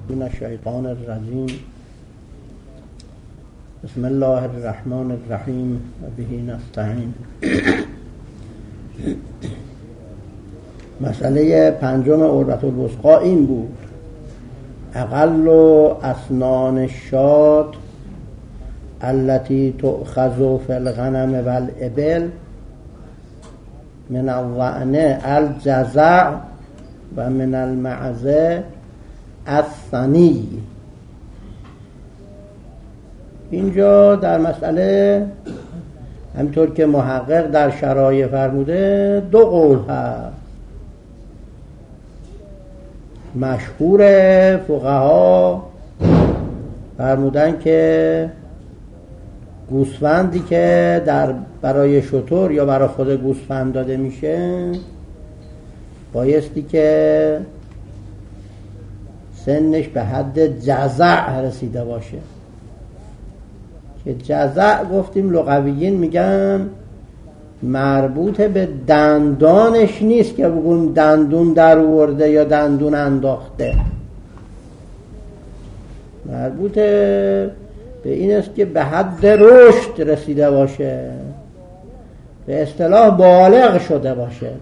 من الشیطان الرجیم. بسم الله الرحمن الرحیم و به نستعین. مسئله پنجم عروة الوثقی این بود: اقل اسنان الشاة التي تؤخذ في الغنم والابل من الضأن الجزع و من المعزه الثنی. اینجا در مسئله همینطور که محقق در شرایع فرموده دو قول هست. مشهور فقها فرمودن که گوسفندی که برای شتر یا برای خود گوسفند داده میشه بایستی که سنش به حد جزع رسیده باشه، که جزع گفتیم لغویین میگن مربوط به دندانش نیست که بگون دندون در آورده یا دندون انداخته، مربوط به این است که به حد رشد رسیده باشه، به اصطلاح بالغ شده باشه.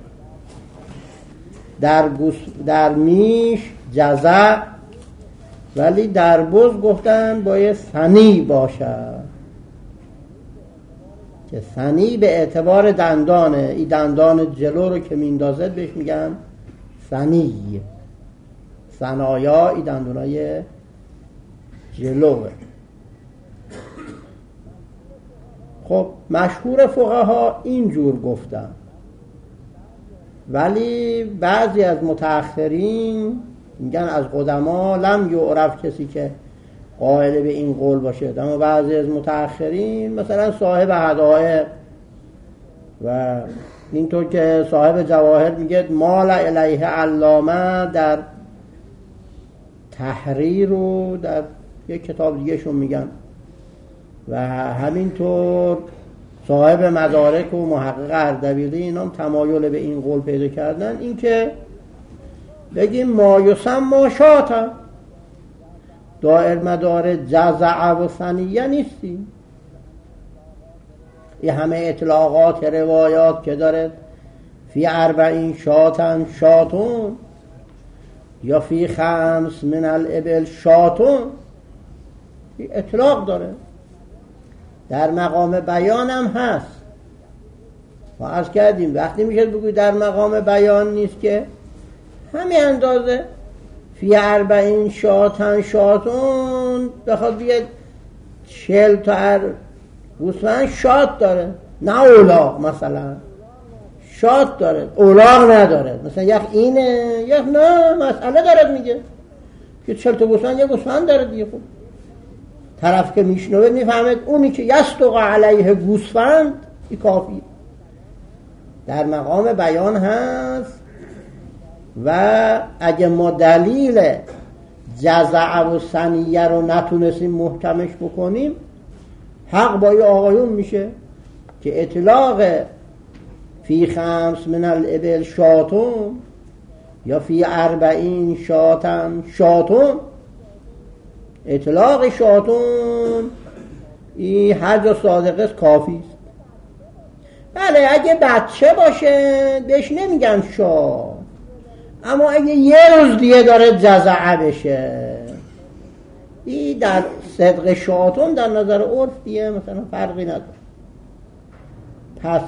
در میش جزع، ولی در بز گفتن باید ثنی باشه، که ثنی به اعتبار دندانه. این دندان جلو رو که میندازد بهش میگن ثنی. ثنایا این دندانای جلوه. خب مشهور فقها اینجور گفتن، ولی بعضی از متأخرین میگن از قدما لم یعرف کسی که قائل به این قول باشه، اما بعضی از متأخرین مثلا صاحب هدایق و اینطور که صاحب جواهر میگه مال الیه علامه در تحریر و در یک کتاب دیگه شون میگن، و همینطور صاحب مدارک و محقق اردبیلی اینا هم تمایل به این قول پیدا کردن، این که بگیم ما یسمى شاة دائر مدار جزع و ثنیه نیستی. این همه اطلاقات روایات که داره فی 40 شاة شاتون یا فی 5 من الابل شاتون، این اطلاق داره. در مقام بیان هم هست. ما عرض کردیم وقتی میشه بگوی در مقام بیان نیست که همین اندازه فی 40 شاة شاتون بخواد بیاد 40 تا گوسفند شات داره، نه اولاغ، مثلا شات داره اولاغ نداره، مثلا یک اینه یک نه، مسئله داره میگه که 40 تا گوسفند یک گوسفند داره دیگه. خب طرف که میشنوه میفهمد اونی که یصدق علیه گوسفند این کافی. در مقام بیان هست، و اگه ما دلیل جزع و ثنیه رو نتونستیم محکمش بکنیم، حق با آقایون میشه که اطلاق فی 5 من الابل شاتون یا فی 40 شاة شاتون، اطلاق شاتون این حج صادقه کافی است. بله اگه بچه باشه بهش نمیگن شاه، اما اگه یه روز دیگه داره جزعه بشه، این در صدق شاتون در نظر عرف دیگه مثلا فرقی نداره. پس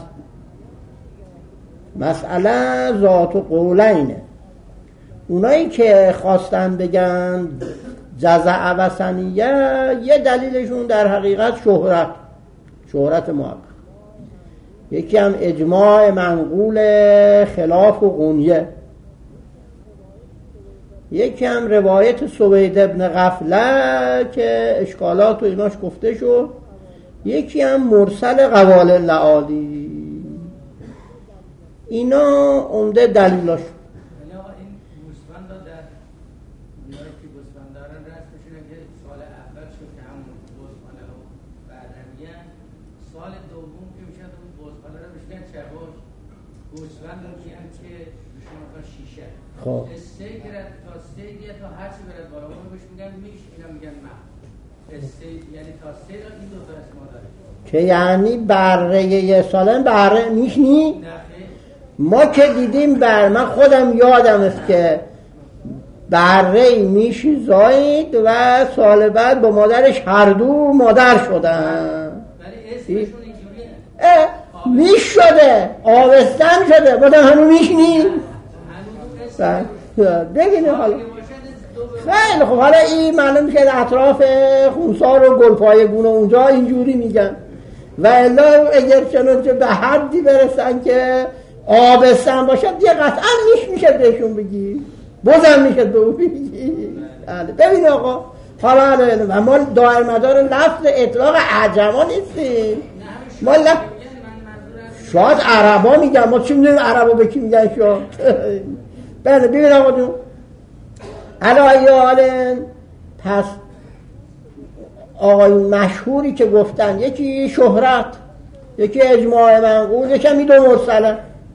مسئله ذات و قولینه. اونایی که خواستن بگن جزع و ثنیه، یه دلیلشون در حقیقت شهرت محقق، یکی هم اجماع منقول خلاف و غنیه، یکی هم روایت سوید ابن غفله که اشکالات و ایناش گفته شد، یکی هم مرسل قوال لعالی. اینا عمده دلیلاش. سال دوم که میشه اون بزغاله رو بشکن چهوش گوسفند میگن که شما تا شیشه خب استیک رد تا استیک یا تا هر چی برد بالا اون بهش میگن میش، اینا میگن ما استیک، یعنی تا استیک این دو تا اسم داره که یعنی بره سالم بره میش نی؟ ما که دیدیم من خودم یادم است که بره میش زاید و سال بعد با مادرش هر دو مادر شدن. ولی اسمشون اینجوریه میش شده، آبستن شده، بودم هنو میش نی؟ بگینه حالا خیلی خب. حالا این معلوم میشه اطراف خونسار و گلپای گونه اونجا اینجوری میگن و الا اگر چنانچه به حدی برسن که آبستن باشد دیگه قطعا میشه بهشون بگی، بازم میشه به اون بگی. ببین آقا حالا و ما دائر مدار لفظ اطلاق عجما نیستیم، ما شاید عربا میگن، ما چی میدونیم عربا به کی میگن شاید. بله ببین آقا جون علایالن. پس آقای مشهوری که گفتن یکی شهرت، یکی اجماع منقول، یکی می دو مرسله.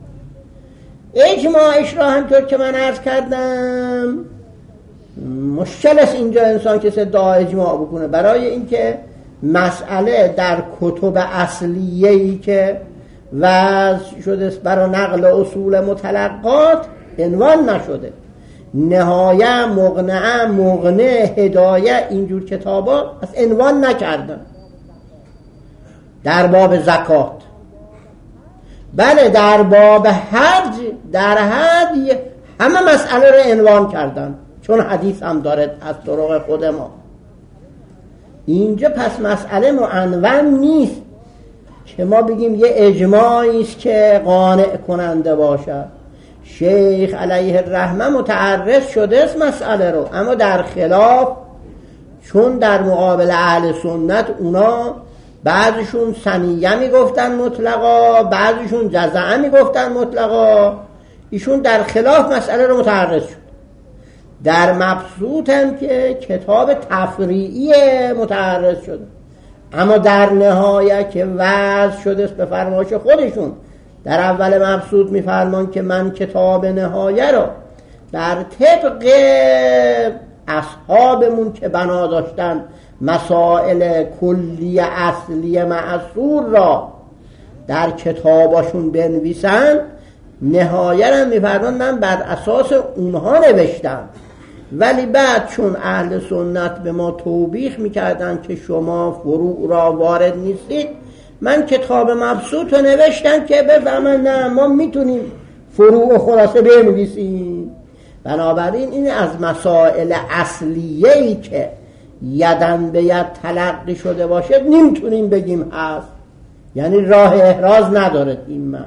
اجماعش را همطور که من عرض کردم مشکل است اینجا انسان که ادعا اجماع بکنه، برای اینکه مسئله در کتب اصلیه‌ای که وضع شده برای نقل اصول متلقات عنوان نشده. نهایه، مقنعه، مغنه، هدایه، اینجور کتابا از عنوان نکردن. در باب زکات بله، در باب حج، در حج همه مسئله رو عنوان کردن، چون حدیث هم داره از طرق خود ما. اینجا پس مسئله معنون نیست که ما بگیم یه اجماعی است که قانع کننده باشد. شیخ علیه الرحمه متعرض شده است مسئله رو، اما در خلاف، چون در مقابل اهل سنت اونا بعضیشون ثنیه میگفتن مطلقا، بعضیشون جزعه میگفتن مطلقا، ایشون در خلاف مسئله رو متعرض شد. در مبسوط هم که کتاب تفریعی متعرض شده، اما در نهایت که وضع شده است به فرمایش خودشون. در اول مبسوط میفرمان که من کتاب نهایه رو بر طبق اصحابمون که بنا داشتن مسائل کلی اصلی معصور را در کتاباشون بنویسن، نهایه رو میفرمان من بر اساس اونها نوشتم. ولی بعد چون اهل سنت به ما توبیخ میکردن که شما فروع را وارد نیستید، من کتاب مبسوط رو نوشتم که بفهمن نه ما میتونیم فروع خلاصه بنویسیم. بنابراین این از مسائل اصلیه‌ای که یدن به ید تلقی شده باشد نمیتونیم بگیم هست، یعنی راه احراز نداره این معنی.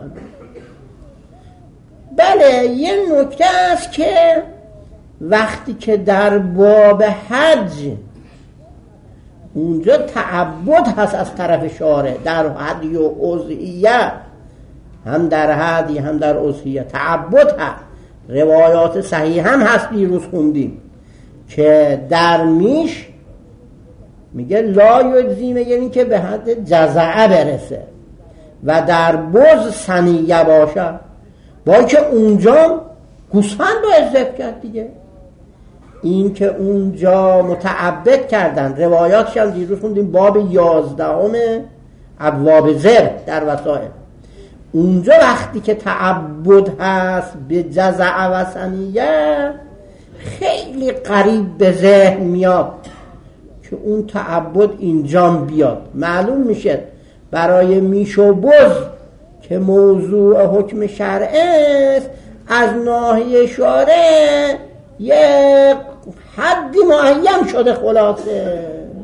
بله یه نکته است که وقتی که در باب حج اونجا تعبد هست از طرف شارع، در هدی و اضحیه، هم در هدی هم در اضحیه تعبد هست. روایات صحیح هم هست، دیروز خوندیم که در میش میگه لا یجزی، میگه این که به حد جزعه برسه و در بز ثنیه باشه، با که اونجا گوسفند باید ذبح کرد دیگه. این که اونجا متعبد کردن، روایاتش هم دیروز خوندیم باب 11 ابواب ذبح در وسائل. اونجا وقتی که تعبد هست به جزع و ثنیه خیلی قریب به ذهن میاد که اون تعبد اینجام بیاد. معلوم میشه برای میش و بز که موضوع حکم شرع است، از ناحیه شارع یک حدی معین شده خلاصه.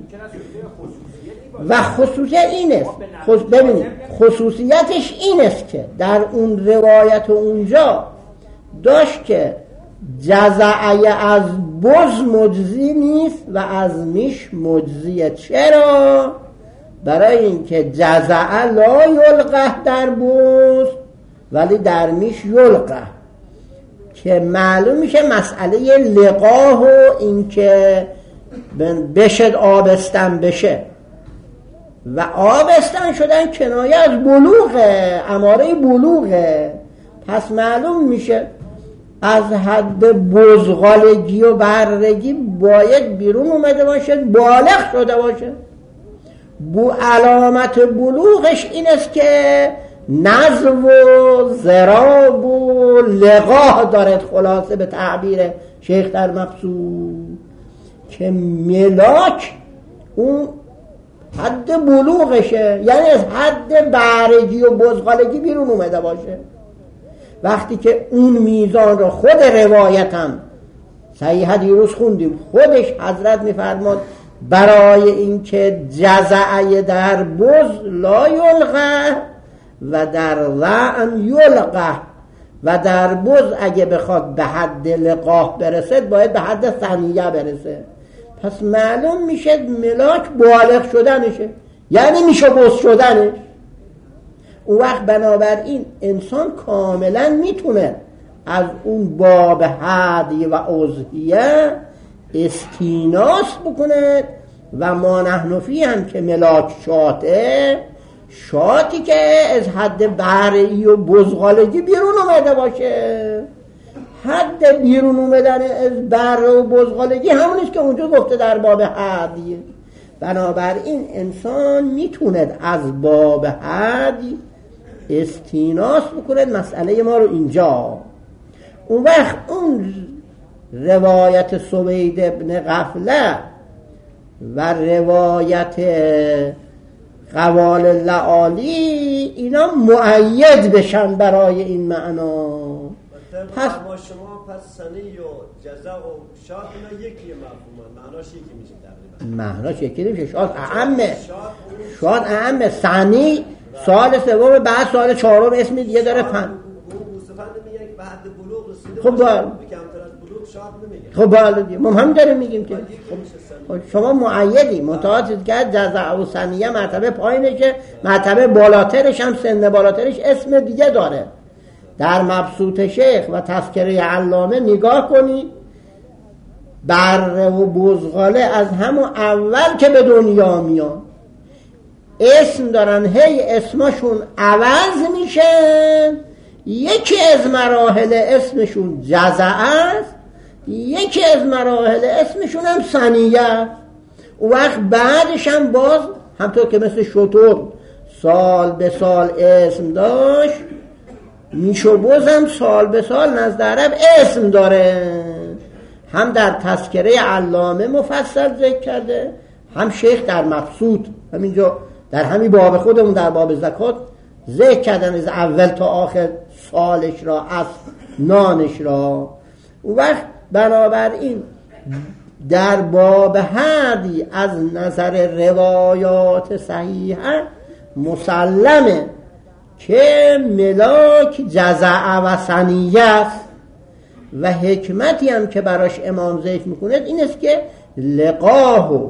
و خصوصیت این است، ببینید خصوصیتش این است که در اون روایت اونجا داشت که جزعه از بز مجزی نیست و از میش مجزیه. چرا؟ برای اینکه جزعه لا یلقه در بز ولی در میش یلقه، که معلوم میشه مسئله لقاه و اینکه بشد آبستن بشه و آبستن شدن کنایه از بلوغه، اماره بلوغه. پس معلوم میشه از حد بزغالگی و بررگی باید بیرون اومده باشه، بالغ شده باشه. علامت بلوغش این است که نزو و ضراب و لقاح دارد، خلاصه به تعبیر شیخ در مبسوط، که ملاک اون حد بلوغشه، یعنی از حد برگی و بزغالگی بیرون اومده باشه. وقتی که اون میزان رو خود روایتم صحیح دیروز خوندیم، خودش حضرت میفرماد برای اینکه جزعه در بز لا یلقه و در ضعن یلقه، و در بز اگه بخواد به حد لقاح برسد باید به حد ثانیه برسه. پس معلوم میشه ملاک بالغ شدنشه، یعنی میشه بز شدنش. اون وقت بنابراین انسان کاملا میتونه از اون باب هدی و عضویه استیناس بکنه. و ما نحن فیه هم که ملاک شاتی که از حد برعی و بزغالگی بیرون اومده باشه. حد بیرون اومدن از بر و بزغالگی همونیست که اونجا گفته در باب هدی. بنابراین انسان میتونه از باب هدی استیناس بکنه مسئله ما رو اینجا. اون وقت اون روایت سوید ابن غفله و روایت قوال لعالی اینا مؤید بشن برای این معنا. پس ما شما پس سنی و جزا و شاد اینا یکی مفهومه، معناش یکی میشه تقریبا. معناش یکی نمیشه. شاد اعمه سنی سال سوم، بعد سال چهارم اسم دیگه داره فن. مصطفی میگه که بعد بلوغ رسیده خب کمتر از بلوغ شاد نمیگه. خب بالا ما هم داریم میگیم که خب شما معیدی متعاقد که جزع و ثانیه مرتبه پایینشه، مرتبه بالاترش هم سن بالاترش اسم دیگه داره. در مبسوط شیخ و تذکره علامه نگاه کنی، بره و بزغاله از همون اول که به دنیا میان اسم دارن، هی اسمشون عوض میشن. یکی از مراحل اسمشون جزع است، یکی از مراحل اسمشون هم ثانیه است. و وقت بعدش هم باز همطور که مثل شطور سال به سال اسم داشت، میشو بازم سال به سال نزد عرب اسم داره. هم در تذکره علامه مفصل ذکر کرده، هم شیخ در مبسوط همینجا در همین باب خودمون در باب زکات ذکر کردن از اول تا آخر سالش را، از نانش را. اون وقت بنابراین در باب هدی از نظر روایات صحیحه مسلمه که ملاک جزع و ثانیه است. و حکمتی هم که براش امام ذکر میکنه این است که لقاه و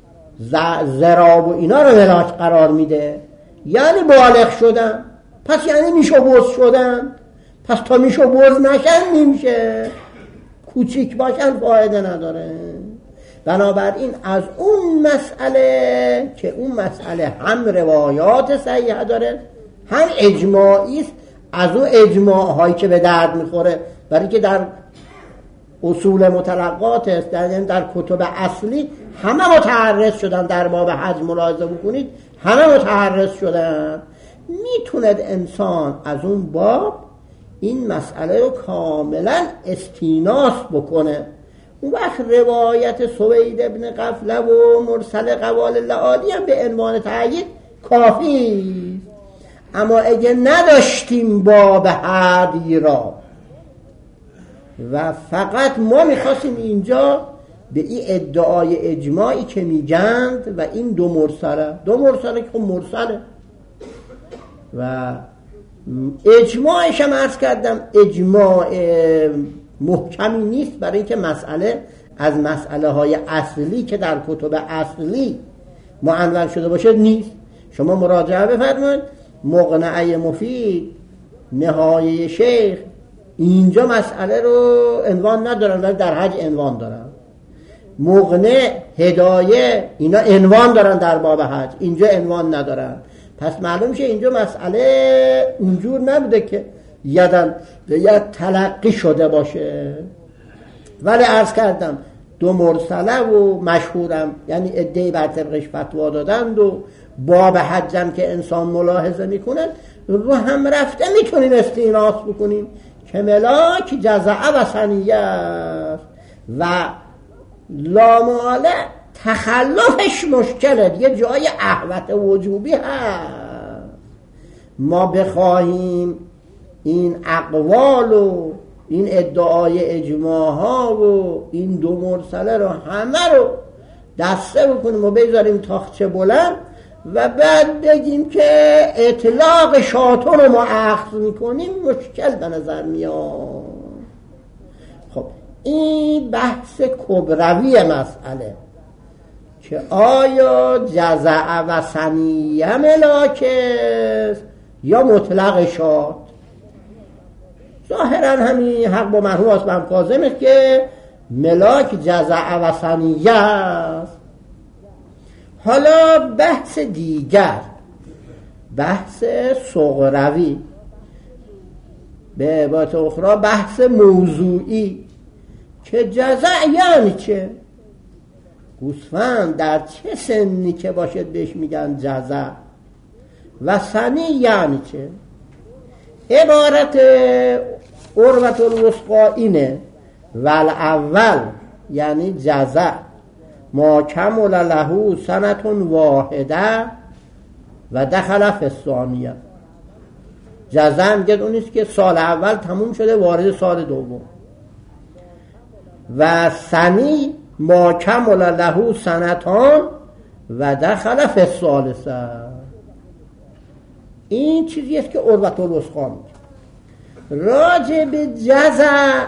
ضراب و اینا رو ملاک قرار میده، یعنی بالغ شدن. پس یعنی میشو بز شدن. پس تا میشو بز نشن نمیشه، کوچیک باشن فایده نداره. بنابراین از اون مسئله که اون مسئله هم روایات صحیحه داره هم اجماعی است، از اون اجماع هایی که به درد میخوره، برای که در اصول متلقات است، در کتب اصلی همه متعرض شدن. در باب حج ملاحظه بکنید همه متعرض شدن. میتوند انسان از اون باب این مسئله رو کاملا استیناس بکنه. اون وقت روایت سوید ابن غفله و مرسل قوال لعالی هم به عنوان تأیید کافی. اما اگه نداشتیم باب هدی را و فقط ما میخواستیم اینجا به این ادعای اجماعی که میگند و این دو مرسله که خب مرسله و اجماعش هم عرض کردم اجماع محکمی نیست، برای اینکه مسئله از مسئله های اصلی که در کتب اصلی معنون شده باشه نیست. شما مراجعه بفرمایید مقنعه مفید، نهایه شیخ، اینجا مسئله رو عنوان ندارن ولی در حج عنوان دارن. مقنع، هدایه اینا عنوان دارن در باب حج، اینجا عنوان ندارن. پس معلوم میشه اینجا مسئله اونجور نبوده که یدن به ید تلقی شده باشه. ولی عرض کردم دو مرسله و مشهورم، یعنی عده‌ای بر طبقش فتوا دادند و باب حجم که انسان ملاحظه میکنه رو هم رفته میتونیم استیناس بکنیم که ملاک جزعه و ثنیه است و لاماله تخلفش مشکله، دیگه جای احوط وجوبی هست. ما بخواهیم این اقوال و این ادعای اجماع ها و این دو مرسله رو همه رو دسته بکنیم و بذاریم تاخچه بلند و بعد بگیم که اطلاق شاطر رو ما اخذ میکنیم، مشکل به نظر میاد. خب این بحث کبروی مسئله که آیا جزع و ثنیه ملاک است یا مطلق شاط. ظاهرا همین حق با مرحوم آسمان کاظم است که ملاک جزع و ثنیه است. حالا بحث دیگر، بحث صغروی، به عبارت اخرى بحث موضوعی که جزع یعنی چه؟ گوسفند در چه سنی که باشد بهش میگن جزع و ثنی یعنی چه؟ عبارت عروة الوثقی اینه والاول یعنی جزع ما کمل له سنة واحده و دخل فی الثانیه. جزع میگه اونیست که سال اول تموم شده وارد سال دوم. و ثنی ما کمل له سنتان و دخل فی الثالثه. این چیزی است که عروة الوثقی میگه. راجع به جزع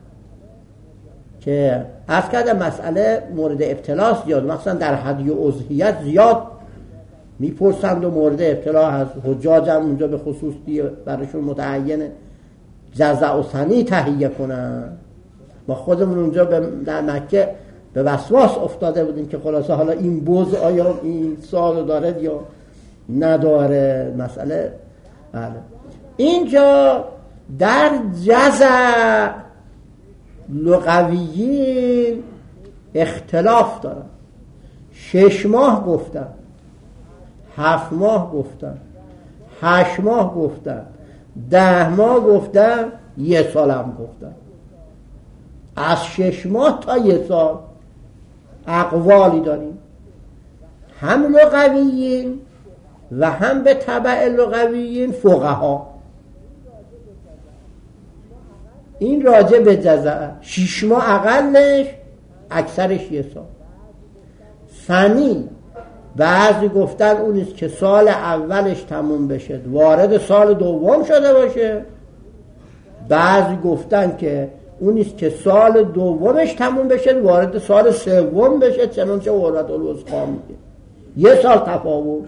که عرض کردم مسئله مورد ابتلاس زیاد، مثلا در هدی و اضحیت زیاد میپرسند و مورد ابتلا هست. حجاج هم اونجا به خصوص براشون متعینه جزع و ثنی تهیه کنن. ما خودمون اونجا در مکه به وسواس افتاده بودیم که خلاصه حالا این بز آیا این سال داره یا نداره. مسئله بله. اینجا در جزع لغویین اختلاف دارن. 6 ماه گفتن، 7 ماه گفتن، 8 ماه گفتن، 10 ماه گفتن، 1 سال هم گفتن. از 6 ماه تا 1 سال اقوالی داریم، هم لغویین و هم به تبع لغویین فقها. این راجع به جزع 6 ماه اقلش، اکثرش 1 سال. ثنی بعضی گفتن اونیست که سال اولش تموم بشه وارد سال دوم شده باشه. بعضی گفتن که اونیست که سال دومش تموم بشه وارد سال سوم بشه، چنانچه عروة الوثقی میگه 1 سال تفاوت.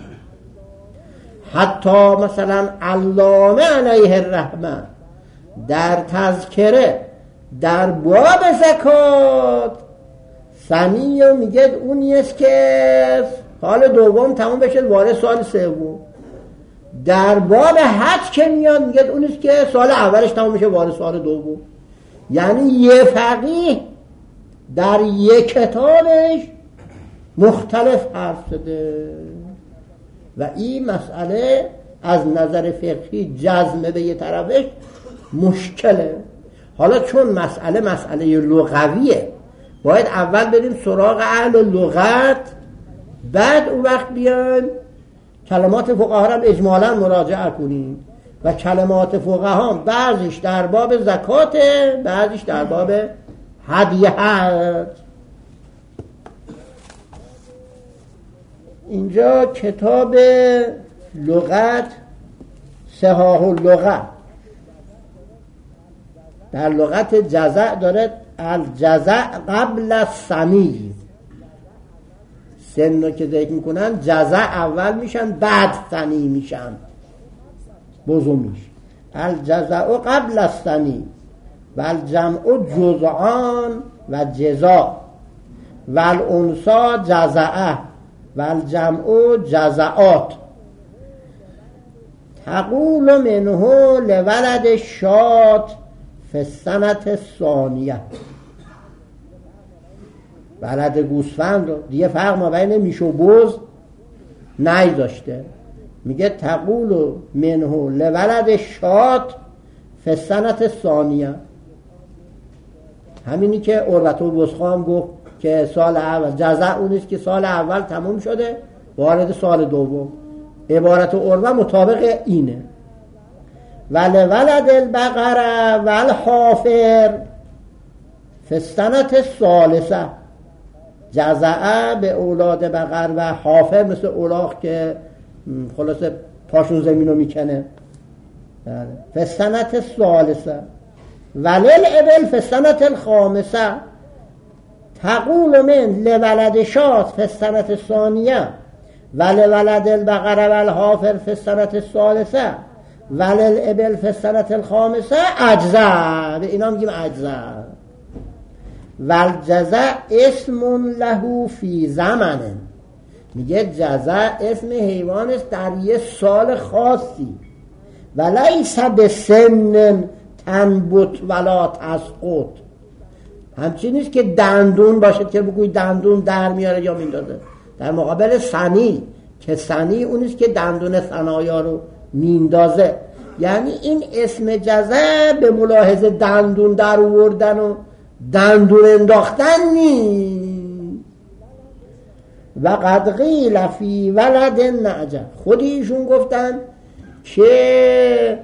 حتی مثلا علامه علیه الرحمه در تذکره در باب زکات ثنی میگه اونیست که سال دوم تموم بشه وارد سال سوم. در باب حج که میاد میگه اونیست که سال اولش تموم بشه وارد سال دوم. یعنی یه فقیه در یک کتابش مختلف حرف زده و این مسئله از نظر فقهی جزم به یه طرفش مشکله. حالا چون مسئله لغویه باید اول بریم سراغ اهل لغت، بعد اون وقت بیان کلمات فقها هم اجمالا مراجعه کنیم و کلمات فقها بعضیش در باب زکاته، بعضیش در باب هدیه هست. اینجا کتاب لغت صحاح اللغت در لغت جزع داره الجزع قبل الثنی. سن رو که ذکر میکنن جزع اول میشن بعد ثنی میشن بزرمیش. الجزع قبل الثنی و الجمع جزعان و جزا و الانثى جزعه و الجمع جزعات. تقول منه لولد شات فی السنة الثانیه. ولد گوسفند رو دیگه فرق ما بین میش و بز نگذاشته، میگه تقول منه لولد شات فی السنة الثانیه. همینی که عروة الوثقی هم گفت که سال اول جزع اونیست که سال اول تموم شده وارد سال دوم. عبارت عروة مطابق اینه. ولولد البقره والحافر فی السنة الثالثه. جزعه به اولاد بقر و حافر مثل اولاغ که خلاصه پاشون زمینو میکنه. فی السنة الثالثه. وللابل فی السنة الخامسه. تقول من لولد شات فی السنة الثانیه ولولد البقره والحافر فی السنة الثالثه وللابل فی السنة الخامسه اجزاء. به اینا میگیم اجزاء. والجزع اسم له فی زمن. میگه جزع اسم حیوان است در یه سال خاصی. ولیس بسن تنبت ولا تسقط. همچین نیست که دندون باشد که بگوی دندون در میاره یا میندازه. در مقابل سنی که سنی اونیست که دندون ثنایا رو میندازه. یعنی این اسم جزع به ملاحظه دندون در آوردن و دندون انداختن نیست. و قد قیل فی ولد النعجه. خودیشون گفتن که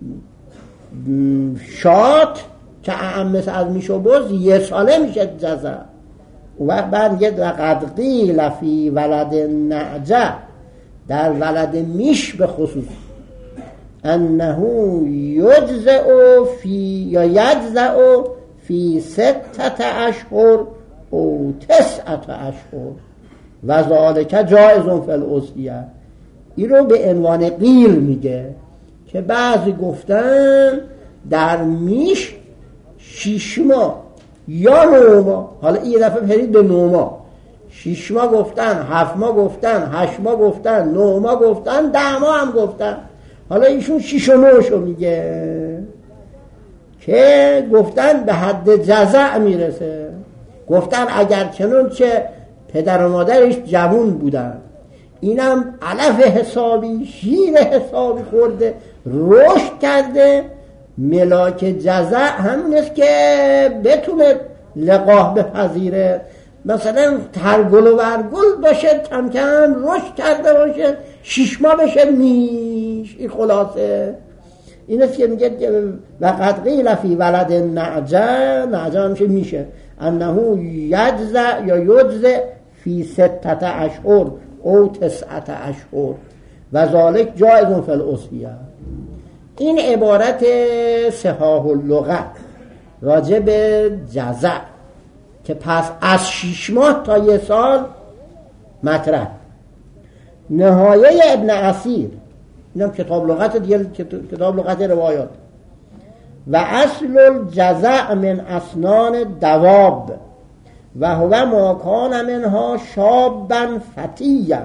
شات که اعمس از میش و بز یه ساله میشه جزع. و بعد میگه و قد قیل فی ولد النعجه، در ولد میش به خصوص، انه یجزع فی یا یجزع فی 6 اشهر او 9 اشهر و ذالک جایز فی الاضحیه. این رو به عنوان قیل میگه که بعضی گفتن در میش 6 ماه یا 9 ماه. حالا این دفعه پرید به 9 ماه. 6 ماه گفتن، 7 ماه گفتن، 8 ماه گفتن، 9 ماه گفتن، 10 ماه هم گفتن. حالا ایشون 6 و 9 شو میگه که گفتن به حد جزع میرسه. گفتن اگر چنانچه پدر و مادرش جوون بودن، اینم علف حسابی شیر حسابی خورده رشد کرده، ملاک جزع همین است که بتونه لقاح بپذیره. مثلا ترگل و ورگل باشه، کم کم رشد کرده باشه، 6 ماه بشه میش. این خلاصه این است که میگه و قد قیل فی ولد نعجه. نعجه همیشه میشه انه یجزع یا یجزع فی 6 اشهر او 9 اشهر و ذالک جایز فی الاضحیه. این عبارت صحاح اللغت راجع به جزع که پس از 6 ماه تا 1 سال مطرح. نهایه ابن اسیر، اینم کتاب لغت دیگه، کتاب لغت روایات. و اصل الجزع من اسنان دواب و هو ما کان منها شابا فتیا،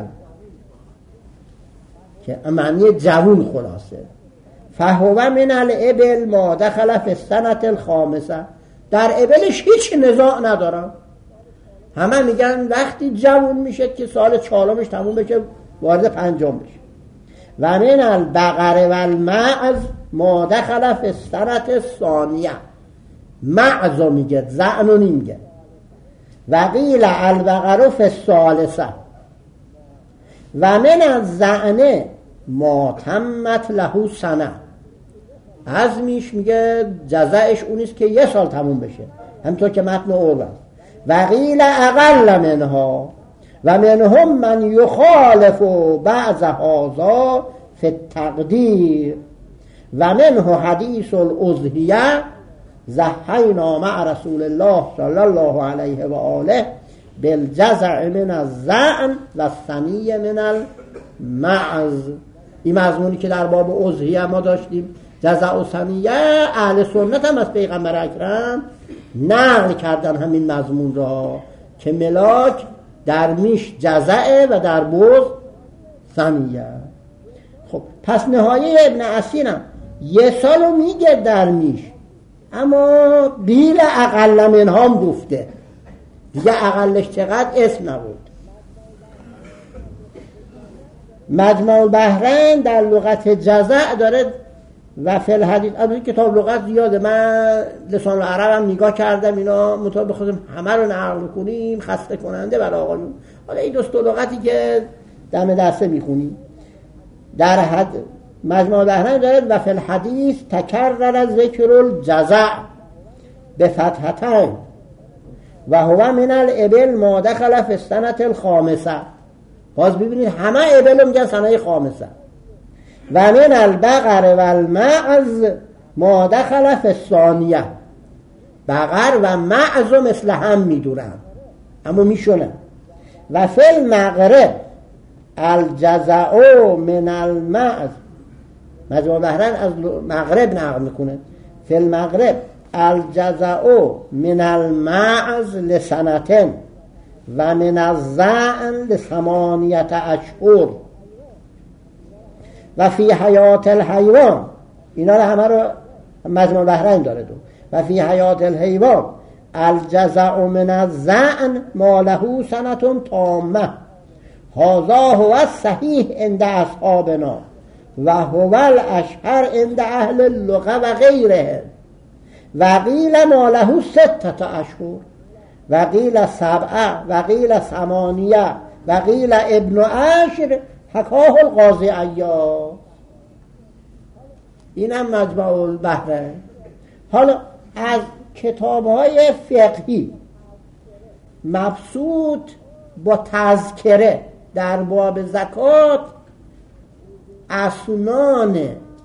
که معنی جوون خلاصه. فهو من الابل ما دخل فی السنة الخامسه. در ابلش هیچ نزاع ندارم، همه میگن وقتی جوون میشه که سال 4مش تموم بشه وارد 5 بشه. و من البقره و المعز ما دخل فی السنة الثانیه. معز میگه، زعنو نمیگه. و قیل البقره فی الثالثه. و من الزعنه ما تمت له سنه. عزمیش میگه جزعش اونیست که 1 سال تموم بشه، همطور که متن عروة. و قیل اقل منها و منهم من یخالف بعض هذا فی التقدیر و منه حدیث الاضحیه ضحینا مع رسول الله صلی الله علیه و آله بالجزع من الزعن و الثنی من المعز. این مضمونی که در باب اضحیه ما داشتیم، جزع و ثنیه، اهل سنت هم از پیغمبر اکرم نقل کردن همین مضمون را که ملاک در میش جزعه و در بز ثنیه. خب پس نهایه ابن اسیرم 1 سالو میگه در میش، اما قیل اقل منهام گفته دیگه، اقلش چقدر اسم نبود. مجمع البحرین در لغت جزع داره و فی الحدیث، از این کتاب لغت زیاده، من لسان العرب هم نگاه کردم اینا، مطابق خودم همه رو نقل کنیم خسته کننده برای آقایون. حالا این دوست لغتی که دم دسته میخونیم در حد مجمع البحرین دارد و فی الحدیث تکرر ذکر الجزع بفتحتین و هو من الابل ما دخل فی السنة الخامسه. باز ببینید همه ابل رو میگن سنه خامسه. و من البقر و المعز ما دخل فی الثانیه. بقر و معز مثل هم میدونن اما میشونن. و فی المغرب الجزع من المعز، مجموع بحرین از مغرب نقل میکنه، فی المغرب الجزع من المعز لسنتين و من الزعن لثمانیة اشهر و فی حیات الحیوان، اینا رو همه رو مجموع بحرین داره دو. و فی حیات الحیوان الجزع من الزعن ما له سنة تامه هذا هو الصحیح عند اصحابنا و هو الاشهر عند اهل اللغة و غیره. و قیل ما له 6 اشهر و قیل 7 و قیل 8 و قیل ابن عشر حکاه القاضی عیاض. اینم مجمع البحرین. حالا از کتاب‌های فقهی مبسوط با تذکره در باب زکات اسنان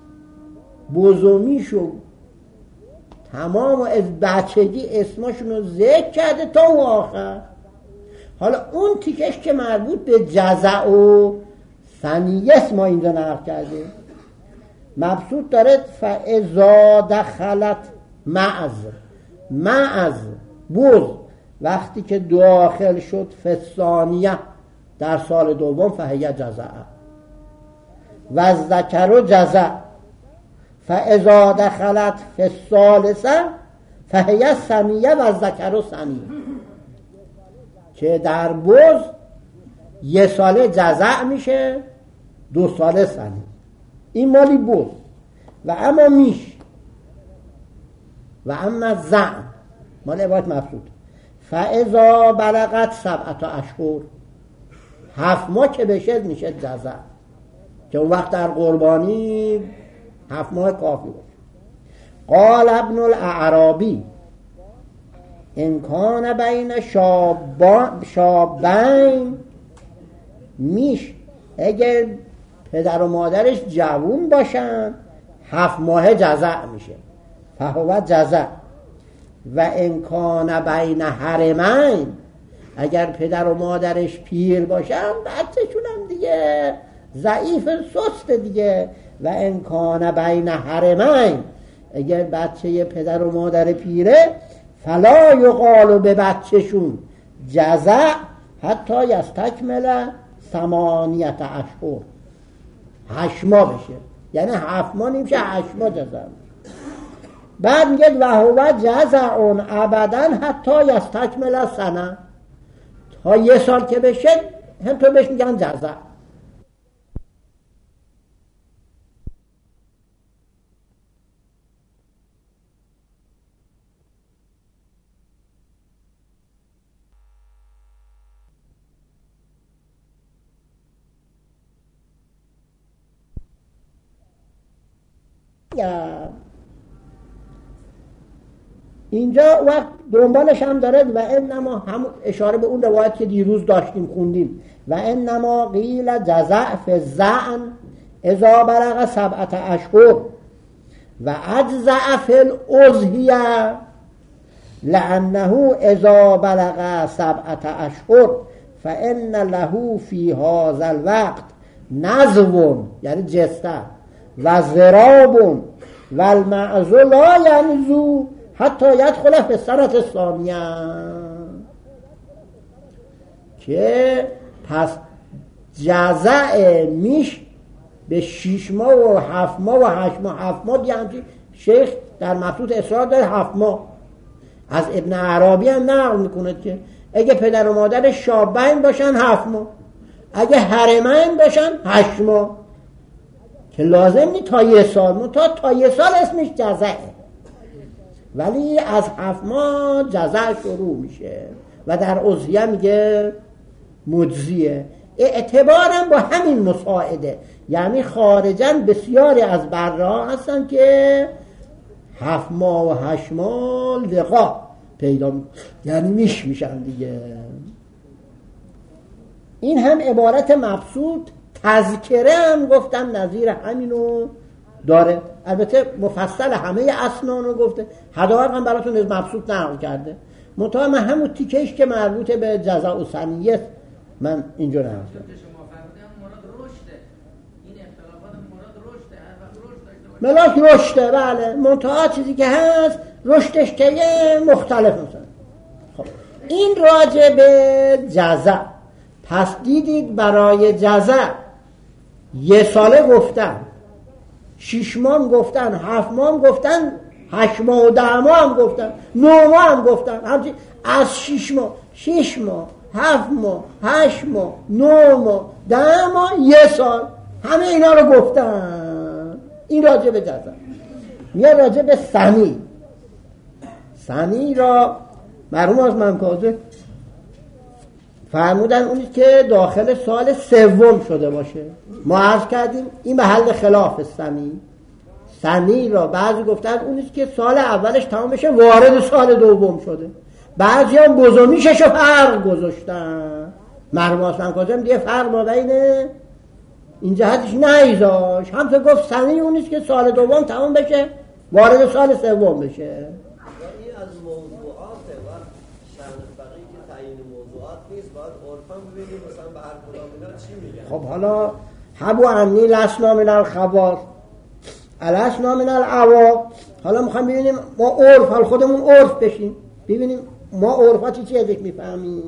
بزومیشو تمام از بچگی اسمشون رو ذکر کرده تا اون آخر. حالا اون تیکش که مربوط به جزع و ثنیه ما اینجا نقل کرده مبسوط داره فاذا دخلت معز بوز وقتی که داخل شد فثانیه در سال دوم فهی جزع و ذکر جزع فاذا دخلت فی الثالثه فهی ثنیه و ذکر ثنیه، که در بوز 1 ساله جزع میشه 2 ساله ثنیه. این مالی بوز. و اما میش و اما زعن مال عبارت مبسوط فاذا بلغت 7 اشهر 7 ماه که بشه میشه جزع، که اون وقت در قربانی 7 ماه کافی بود. قال ابن الاعرابی ان کان بین شابین میش اگر پدر و مادرش جوون باشن 7 ماه جزع میشه فهو جزع. و ان کان بین حرمین اگر پدر و مادرش پیر باشن بچه‌شون هم دیگه ضعیف سست دیگه. و ان کان بین حرمین اگر بچه پدر و مادر پیره فلا یقال به بچه‌شون جزع حتی یستکمل 8 اشهر 8 ماه بشه، یعنی 7 ماه نمیشه 8 ماه جزع. بعد میگه و هو جزع ابدا حتی یستکمل سنه، تا 1 سال که بشه هم تو بهش میگن جزع. اینجا وقت دنبالش هم داره و انما هم اشاره به اون روایت که دیروز داشتیم خوندیم و انما قیل جزع فی الزعن اذا بلغ 7 اشهر و اجزع فی الاضحیه لانه اذا بلغ 7 اشهر فان له فی هذا الوقت نزو یعنی جسته و ضراب و المعز لا ینزو حتی یدخل فی السنة الثانیه. که پس جزع میش به 6 ماه و 7 ماه و 8 ماه 7 ماه دیگه همچین شیخ در مبسوط اصرار داره 7 ماه. از ابن عربی هم نقل میکنه که اگه پدر و مادر شابین باشن 7 ماه، اگه حرمین باشن 8 ماه، که لازم نی تا 1 سال، تا 1 سال اسمش جزعه، ولی از 7 ماه جزع شروع میشه و در اضحیه میگه مجزیه. اعتبارم با همین مساعده، یعنی خارجاً بسیاری از بره ها هستن که 7 ماه و 8 ماه لقا پیدا یعنی میشن دیگه. این هم عبارت مبسوط، تذکره هم گفتم نظیر همینو داره، البته مفصل همه اسنان رو گفته، هدایق هم براتون از مبسوط نقل کرده، منتها من همون تیکش که مربوط به جزا و ثنیه من اینجا نقل کردم. ملاک رشده، بله، منتها چیزی که هست رشدش که مختلف مثلا. خب این راجع به جزا. پس دیدید برای جزا 1 ساله گفتن، 6 ماه گفتن، 7 ماه گفتن، 8 ماه و 10 ماه هم گفتن، 9 ماه هم گفتن، همچنین از 6 ماه 7 ماه 8 ماه 9 ماه 10 ماه 1 سال همه اینا رو گفتن. این راجع به جزا. میاد راجع به ثنی را مرحوم از منکازه فرمودن اونی که داخل سال 3 شده باشه. ما عرض کردیم این محل خلاف ثنی را بعضی گفتن اونی که سال اولش تمام بشه وارد سال 2 شده، بعضی هم بزرمیشش رو فرق گذاشتن. مرحوم از منکازه دیگه فرق ما بین این جهتش نیزاش، هم تو گفت ثنی اونیست که سال 2 تمام بشه وارد سال 3 بشه. این از موضوعاته و شأن فقیه که تعیین موضوعات نیست، باید عرفاً ببینیم مثلا به هر کدام اینا چی میگن. خب حالا حبو عنی لسنا من الخواص الاسنا من العوا. حالا میخوام ببینیم ما عرف، حال خودمون عرف بشیم ببینیم ما عرفاتی چی ازش میفهمیم.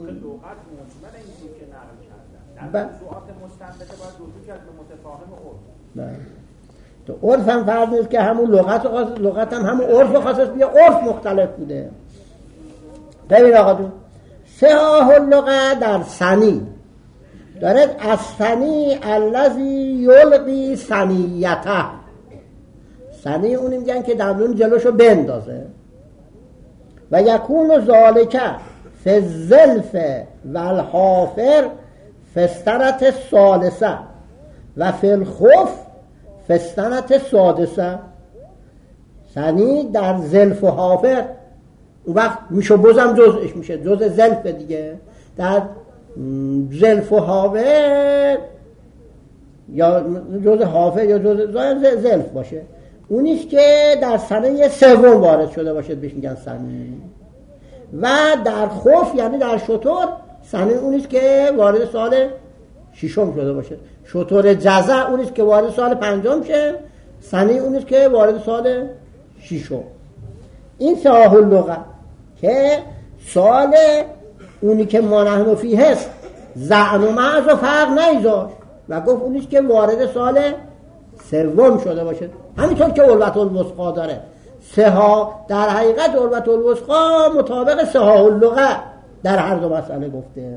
در موضوعات مستنبطه باید رجوع کرد به متفاهم عرف. تو عرف هم فرض نیست که همون لغت هم همون عرف خاصش بیا عرف مختلف بوده. ببین آقا جون، صحاح اللغه در ثنی دارد از ثنی الذی یلقی ثنیته. ثنی اونی میگن که دندون جلوشو بندازه. و یکون ذالک فی الزلف و الحافر فستنت ثالثه و فی الخف فستنت سادسه. ثنی در زلف و حافر اون وقت میشه بازم جزش میشه جز زلف دیگه. در زلف و حافر یا جز حافر یا جز زلف باشه اونیش که در سنه 3 وارد شده باشه بهش میگن ثنی. و در خف یعنی در شتر ثنی اونیست که وارد سال 6 شده باشه. شتر جزع اونیست که وارد سال 5 شه، ثنی اونیست که وارد سال 6. این صحاح اللغه که سال اونی که ما نحن فیه هست زعن و معز و فرق نیذاشت و گفت اونیست که وارد سال 3 شده باشه. همینطور که علوة الوثقی داره. در حقیقت علوة الوثقی مطابق صحاح اللغه در هر دو مسئله گفته.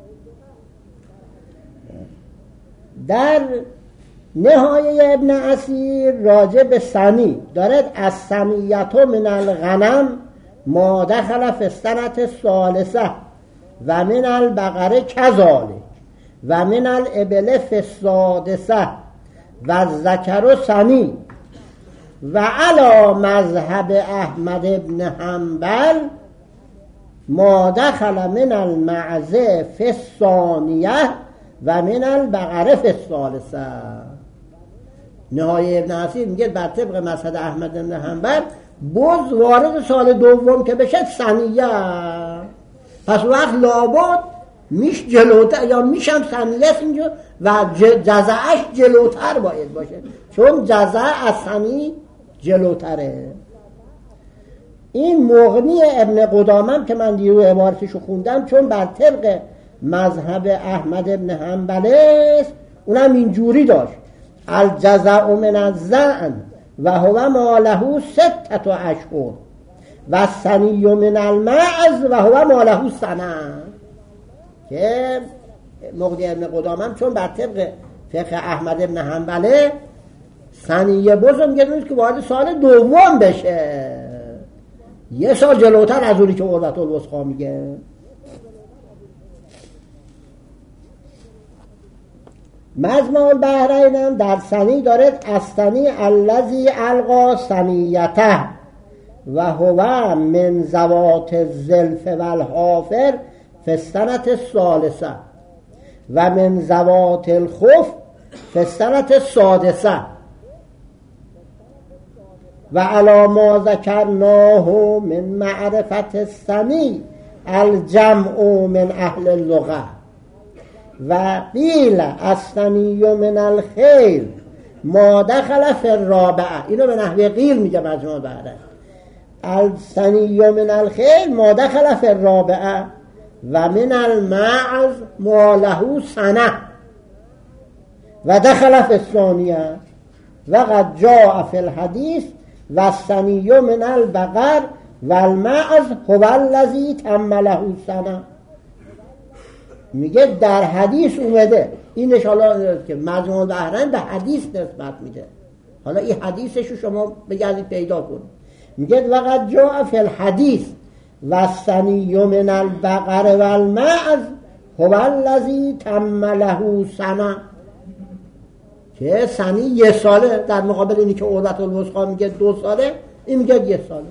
در نهایه ابن اسیر راجع به ثنی دارد از ثنیت من الغنم ما دخل فی السنة الثالثه و من البقره کذالک و من الابل فی السادسه و ذکر ثنی و علی مذهب احمد ابن حنبل ما دخل من المعزه فی الثانیه و من البقره فی الثالثه. نهایه ابن اسیر میگه بر طبق مذهب احمد ابن حنبل بز وارد سال 2 که بشه ثنیه، پس وقت لابد میش جلوتر یا میشم ثنیه اینجا و جزعش جلوتر باید باشه چون جزع از ثنی جلوتره. این مغنی ابن قدامه که من دیرو عبارتشو خوندم چون بر طبق مذهب احمد ابن حنبل است اونم اینجوری داشت الجزع من الزعن و هو ما له 6 اشهر و الثنی من المعز و هو ما له سنه. که مقنی ابن قدامه چون بر طبق فقه احمد ابن حنبله ثنیه بز میگه که وارد سال دوم بشه، 1 سال جلوتر از اونی که عروة الوثقی میگه. مجمع البحرین هم در ثنی دارد الثنی الذی القا ثنیته و هو من ذوات الزلف والحافر فی السنة الثالثه و من ذوات الخف فی السنة السادسه و علی ما ذکرناه من معرفت الثنی الجمع من اهل اللغه و قیل الثنی من الخیل ما دخل فی الرابعه. اینو به نحوه قیل میگه مجموع بعد. الثنی من الخیل ما دخل فی الرابعه و من المعز ما له سنه و دخل فی الثانیه و قد جاء فی الحدیث و الثنی من البقر و المعز هو الذی تم له سنه. میگه در حدیث اومده، این اشاره که مجموع البحرین به حدیث نسبت میده. حالا این حدیثشو شما بگردید پیدا کنید. میگه وقد جاء فی الحدیث و الثنی من البقر و المعز هو الذی تم له سنه، که ثنی 1 ساله در مقابل اینی که عروة الوثقی میگه 2 ساله، این میگه 1 ساله.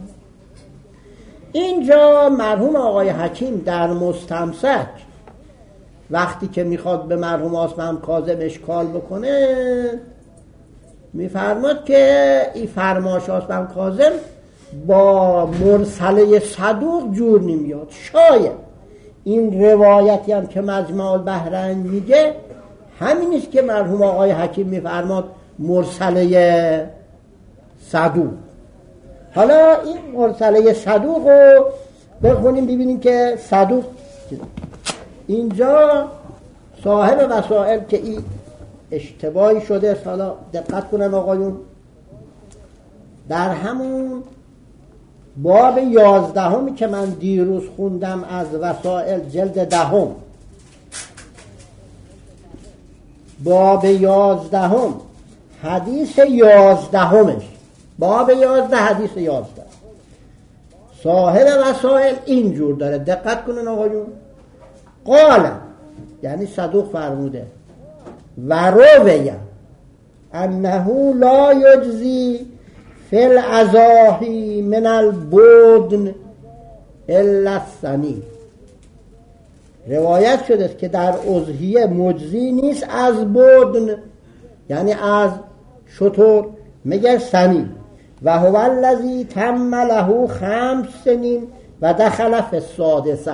اینجا مرحوم آقای حکیم در مستمسک وقتی که میخواد به مرحوم آصبهان کاظم اشکال بکنه میفرماد که این فرماش آصبهان کاظم با مرسله صدوق جور نمیاد. شاید این روایتی هم که مجمع البحرین میگه همینیست که مرحوم آقای حکیم میفرماد مرسله صدوق. حالا این مرسله صدوق رو بخونیم ببینیم که صدوق اینجا صاحب وسائل که این اشتباهی شده. حالا دقت کنن آقایون، در همون باب 11 که من دیروز خوندم از وسائل جلد 10، باب 11 حدیث 11، باب 11 حدیث 11 صاحب وسائل اینجور داره. دقت کنن آقایون. قال یعنی صدوق فرموده و رویه انه لا یجزی فی العزاهی من البدن الا الثنی. روایت شده است که در اضحیه مجزی نیست از بدن، یعنی از شتر، مگر ثنی. و هو الذی تم له 5 سنین و دخل فی السادسه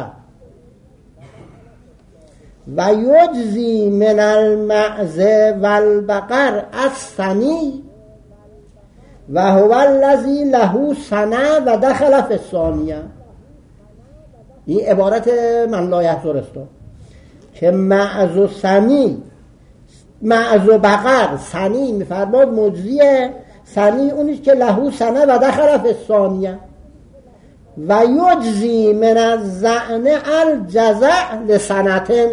و یجزی من المعز والبقر الثنی و هو الذی له سنه و دخل فی الثانیه. این عبارت من لا یحضر است که معز و ثنی، معز و بقر ثنی میفرماد مجزیه، ثنی اونیست که له سنه و دخل فی الثانیه. و یجزی من الزعن الجزع لسنتن،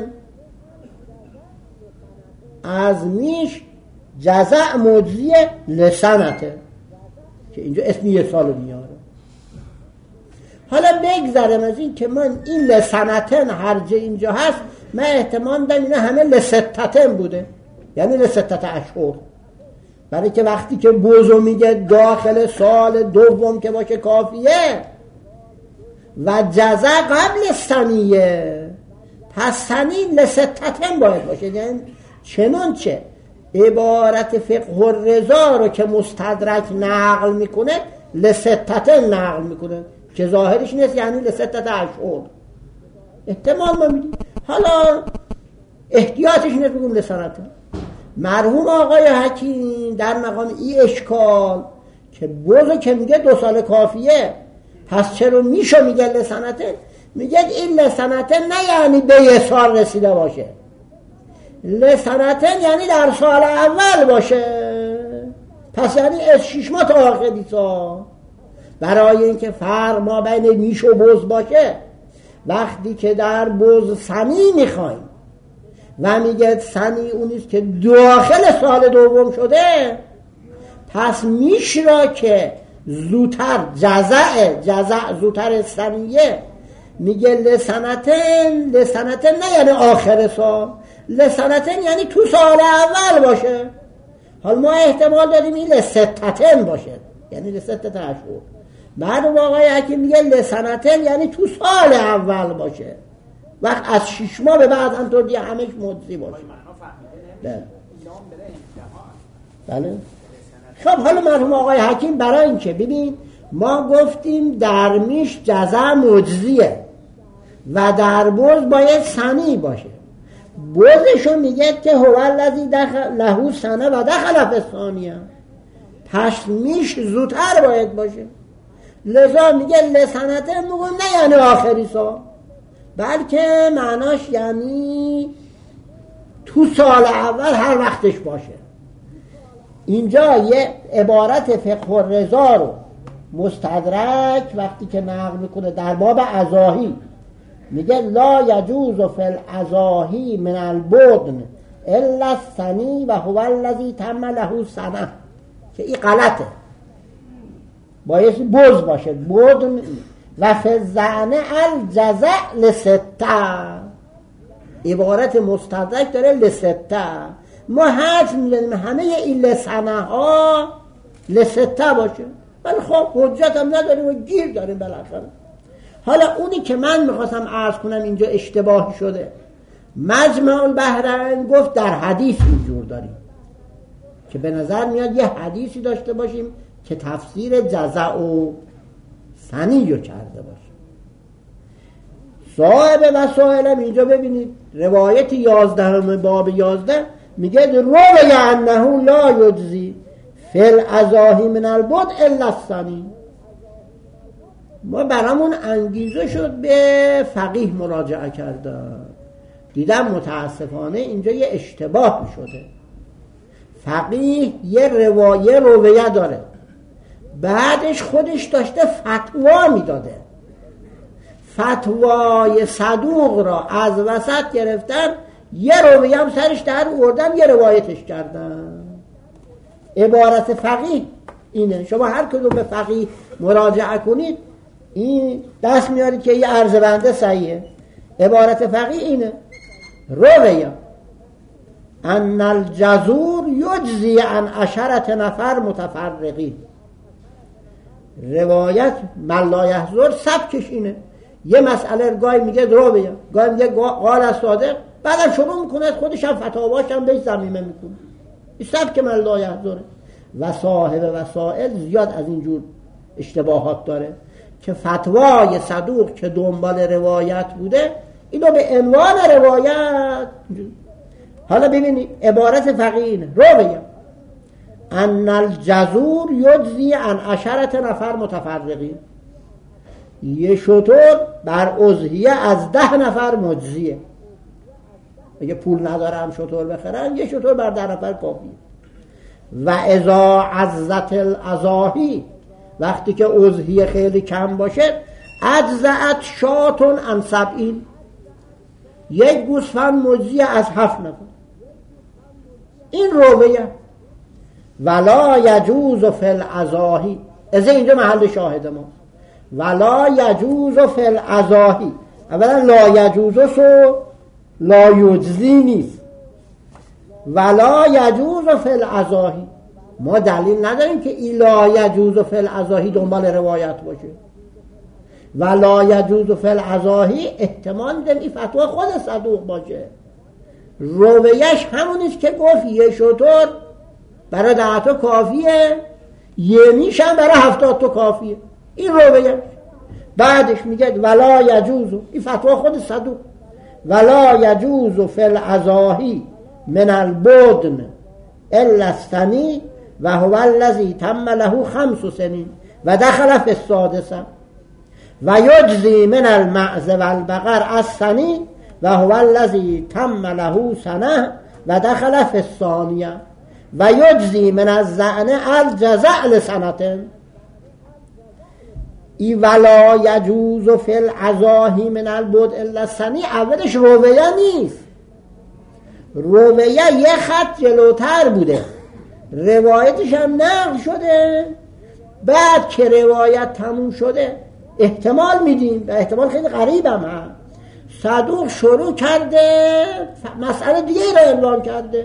از میش جزع مجزیه لسنته، که اینجا اسم 1 سال میاره. حالا بگذارم از این که من این لسنتن هر جا اینجا هست، من احتمال دارم اینا همه لستتن بوده، یعنی لستت اشهر، برای که وقتی که بوزو میگه داخل سال دوم که باشه کافیه و جزع قبل ثنیه، پس ثنی لستتن باید باشه. یعنی چنانچه عبارت فقه الرضا رو که مستدرک نقل میکنه لستتن نقل میکنه که ظاهرش نیست، یعنی لستت اشهر. احتمال ما میدیم، حالا احتیاطش نیست بگم لسنتن. مرحوم آقای حکیم در مقام این اشکال که بوزو که میگه 2 سال کافیه، پس چرا میشو میگه لسنتن؟ میگه این لسنتن نه یعنی به 1 سال رسیده باشه، لسنتن یعنی در سال اول باشه، پس یعنی از 6 ماه تا آخری سال. برای اینکه فرق ما بین میش و بز باشه، وقتی که در بز سنی میخوایم و میگه سنی اونیست که داخل سال دوم شده، پس میش را که زودتر جزع زودتر سنیه میگه لسنتن نه یعنی آخر سال، لسنتن یعنی تو سال اول باشه. حال ما احتمال دادیم این لستتن باشه، یعنی لستت اشهر. بعد آقای حکیم میگه لسنتن یعنی تو سال اول باشه، وقت از 6 ماه به بعد همطور دیگه همش مدتی باشه. بله. خب حالا مرحوم آقای حکیم برای این که ببین ما گفتیم در میش جزع مجزیه و در بز باید سنی باشه. بزشو میگه که هو الذی له سنه و دخل فی الثانیه، پس میش زودتر باید باشه. لذا میگه لسنته، میگه نه یعنی آخری سال، بلکه معناش یعنی تو سال اول هر وقتش باشه. اینجا یه عبارت فقه الرضا رو مستدرک وقتی که نقل میکنه در باب ازاهی میگه لا یجوز فی الازاهی من البدن الا الثنی و هو الذی تم له سنه، که این غلطه، باید بز باشه بدن. و فی الزعنه الجزع لسته، عبارت مستدرک داره لسته. ما حد میدونیم همه این لسنه ها لسته باشه، ولی خب حجت هم نداریم و گیر داریم بالاخره. حالا اونی که من میخواستم عرض کنم اینجا اشتباهی شده، مجمع البحرین گفت در حدیث اینجور داریم که به نظر میاد یه حدیثی داشته باشیم که تفسیر جزع و سنی رو کرده باشه. صاحب وسائلم اینجا ببینید روایت 11 باب 11 میگه روی انه لا یجزی فی الازاهی من البد الا السنی. ما برامون انگیزه شد به فقیه مراجعه کردن، دیدم متاسفانه اینجا یه اشتباه شده. فقیه یه رویه داره، بعدش خودش داشته فتوا میداده، فتوای صدوق را از وسط گرفتن، یه رویه هم سرش در آوردن، یه روایتش کردن. عبارت فقیه اینه. شما هر کدوم به فقیه مراجعه کنید این دست میارید که یه عرض بنده صحیحه. عبارت فقیه اینه: رویه ان الجزور یجزی عن 10 نفر متفرقین. روایت من لا یحضر سبکش اینه، یه مسئله گاهی میگه رویه، گاهی میگه قال الصادق، بعدم شروع میکنه خودش هم فتاواش هم بهش ضمیمه میکنه. این سبک من لا یحضره. و صاحب وسائل زیاد از اینجور اشتباهات داره که فتوای صدوق که دنبال روایت بوده اینو به عنوان روایت. حالا ببینید عبارت فقیه رویه ان الجزور یجزی عن 10 نفر متفرقین. یه شتر بر اضحیه از 10 نفر مجزیه. اگه پول ندارم شتر بخرن، یه شتر بر 10 نفر کافیه. و اذا عزت الاضاحی، وقتی که اضحیه خیلی کم باشه، اجزأت شاتون عن 70، یک گوسفند مجزی از 7 نفر. این رویه. ولا یجوز فی الاضاحی، از اینجا محل شاهد ما. ولا یجوز فی الاضاحی، اولا لا یجوز و لا یجزی نیست. ولا یجوز فی الاضاحی، ما دلیل نداریم که این لا یجوز فی الاضاحی دنبال روایت باشه. ولا یجوز فی الاضاحی احتمال داریم این فتوا خود صدوق باشه. رویش همونیست که گفت یه شتر برای 10 تا کافیه، یه میشم برای 70 تا کافیه. این رویش. بعدش میگه ولا یجوز، این فتوا خود صدوق، ولا یجوز فی الاضاحی من البدن الا الثنی و هو الذی تم له 5 سنین و دخل فی السادسه و یجزی من المعز والبقر الثنی و هو الذی تم له سنه و دخل فی الثانیه و یجزی من الظعن الجزع لسنة ای ولا یجوز فی العزاهی من البعد الا الثنی. اولش رویه نیست، رویه یه خط جلوتر بوده، روایتش هم نقل شده، بعد که روایت تموم شده احتمال میدیم و احتمال خیلی غریب هم هست، صدوق شروع کرده مسئله دیگه را عنوان کرده.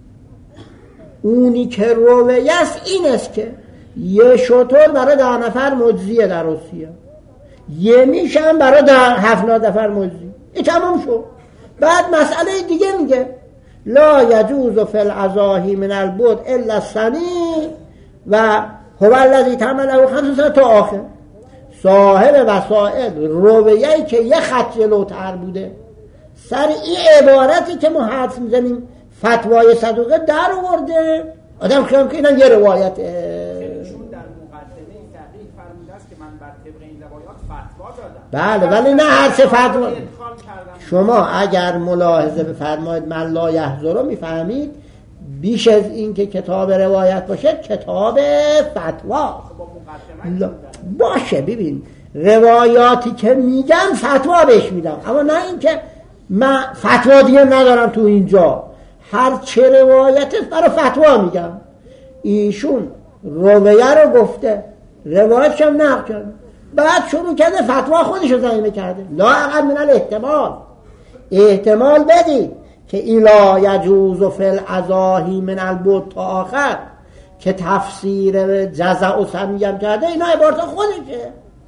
اونی که رویه است این است که یه شطور برای 10 نفر مجزیه در روسیه، یه میشن برای 70 نفر مجزی، این تمام شد. بعد مسئله دیگه میگه لا یجوز فی العزاهی من البعد الا الثنی و هو الذی تعمله 5 سنه تا آخر. صاحب وسائل رویه‌ای که یه خط جلوتر بوده سر این عبارتی که ما حدس میزنیم فتوای صدوقه در آورده. آدم خیام که اینم یه روایته. چون در مقدمه این تحقیق فرموده است که من بر طبق این روایات فتوا دادم. بله ولی نه هر سه فتوا. شما اگر ملاحظه بفرمایید من لا یحضر میفهمید بیش از این که کتاب روایت باشه کتاب فتوا باشه. ببین روایاتی که میگم فتوا بهش میدم، اما نه این که من فتوا دیگه ندارم تو اینجا، هر چه روایت برای فتوا میگم. ایشون رویه رو گفته، روایتش هم نقل کرده، بعد شروع کرده فتوا خودش رو ضمیمه کرده. لا اقل من الاحتمال، احتمال بدید که ایلا یجوز فی العزاهی من البعد تا آخر که تفسیر جزع و سمیه کرده، اینا عبارت خودشه.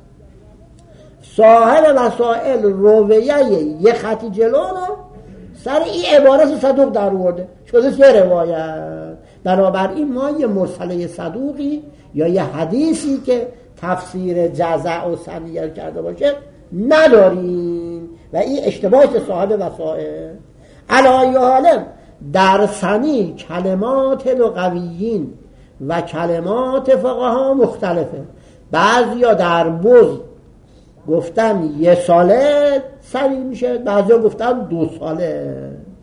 صاحب وسائل رویه یه خطی جلو رو سر این عبارت صدوق در آورده شده یه روایت. بنابراین ما یه مرسله صدوقی یا یه حدیثی که تفسیر جزع و سمیه کرده باشه نداریم و این اشتباهی صاحب وسائل. علی حالم در ثنی کلمات لغویین و کلمات فقها مختلفه. بعضیا در بز گفتن 1 ساله سری میشه، بعضیا گفتن 2 ساله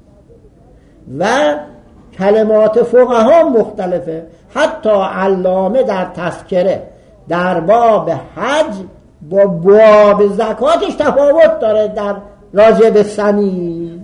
و کلمات فقها مختلفه. حتی علامه در تذکره در باب حج با باب زکاتش تفاوت داره در راجع به ثنی.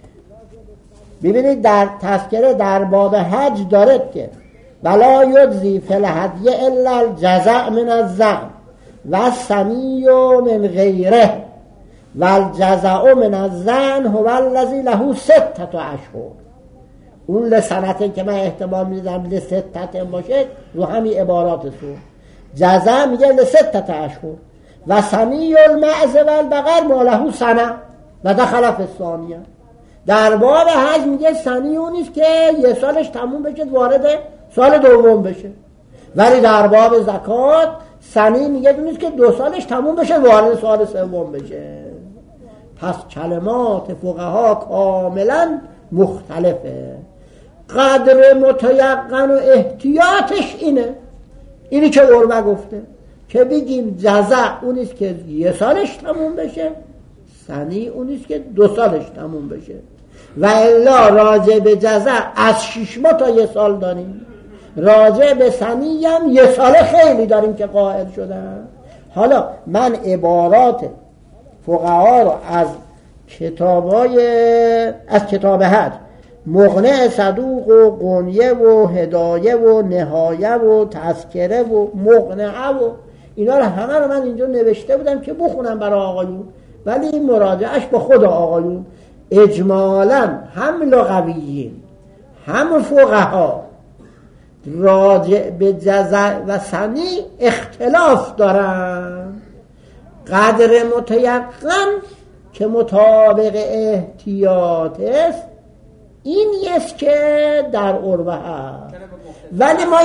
ببینید در تذکره در باب حج داره که ولا یجزی فی الهدی الا الجزع من الظعن و الثنی من غیره و الجزع من الظعن هو الذی له 6 اشهر. اون لسنته که من احتمال میدم لستت باشه رو همین عبارات سو. جزع میگه لستت اشهر و ثنی المعز و البقر ما له سنه و دخل فی الثانیه. در باب حج میگه ثنی اونیست که 1 سالش تموم بشه وارد سال دوم بشه، ولی در باب زکات ثنی میگه اونیست که 2 سالش تموم بشه وارد سال سوم بشه. پس کلمات فقها کاملا مختلفه. قدر متیقن و احتیاطش اینی که عروه گفته که بگیم جزع اونیست که 1 سالش تموم بشه، ثنی اونیست که 2 سالش تموم بشه. و الا راجع به جزع از 6 ماه تا 1 سال داریم، راجع به ثنی هم 1 ساله خیلی داریم که قائل شدن. حالا من عبارات فقها رو از کتاب حج، مغنی صدوق و قنیه و هدایه و نهایه و تذکره و مقنعه و اینا رو همه رو من اینجا نوشته بودم که بخونم برای آقایون، ولی مراجعش با خود آقایون. اجمالا هم لغویین هم فقها راجع به جزع و ثنی اختلاف دارن. قدر متیقن که مطابق احتیاط است این است که در عروه هست. ولی ما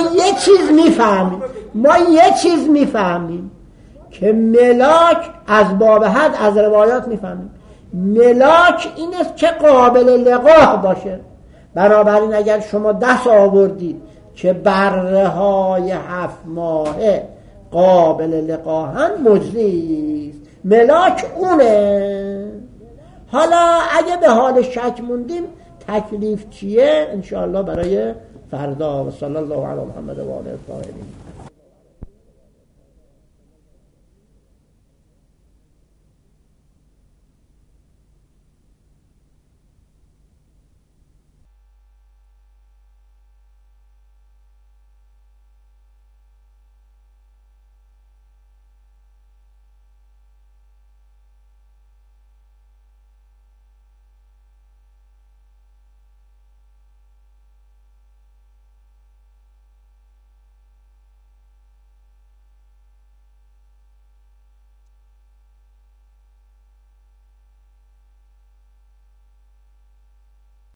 یه چیز میفهمیم که ملاک از باب حد از روایات میفهمیم ملاک این است که قابل لقاح باشه. بنابراین اگر شما 10 آوردید که بره های 7 ماهه قابل لقاحن مجزیست، ملاک اونه. حالا اگه به حال شک موندیم تکلیف چیه انشاءالله برای فردا. و صلی الله علی محمد و آله الطاهرین.